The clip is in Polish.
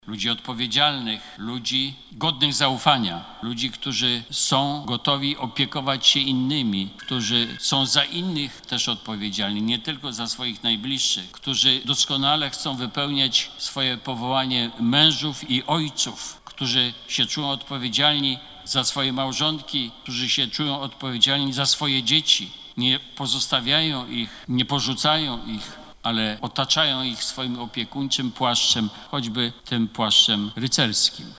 ludzi odpowiedzialnych, ludzi godnych zaufania, ludzi, którzy są gotowi opiekować się innymi, którzy są za innych też odpowiedzialni, nie tylko za swoich najbliższych, którzy doskonale chcą wypełniać swoje powołanie mężów i ojców, którzy się czują odpowiedzialni za swoje małżonki, którzy się czują odpowiedzialni za swoje dzieci, nie pozostawiają ich, nie porzucają ich, ale otaczają ich swoim opiekuńczym płaszczem, choćby tym płaszczem rycerskim.